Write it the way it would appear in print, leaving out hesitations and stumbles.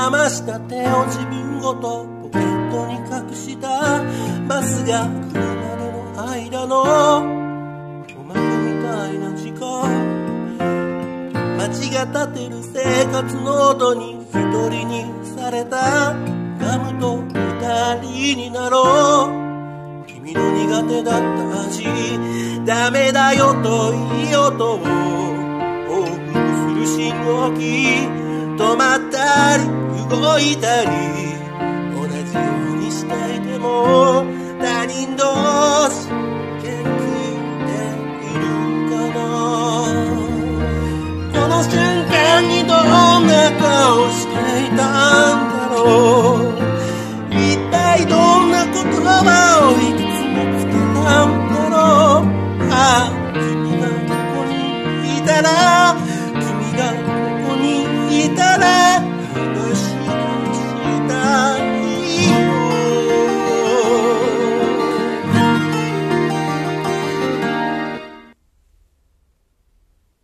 ました手を自分ごとポケットに隠したバスが来るまでの間のおまけみたいな時間、街が立てる生活の音に一人にされたガムと二人になろう。君の苦手だった味ダメだよといい音を報復する信号機、止まったり動いたり同じようにしていても他人同士元気でいるかな。この瞬間にどんな顔していたんだろう。一体どんな言葉をいくつもつけたんだろう。ああ、君がここにいたら君が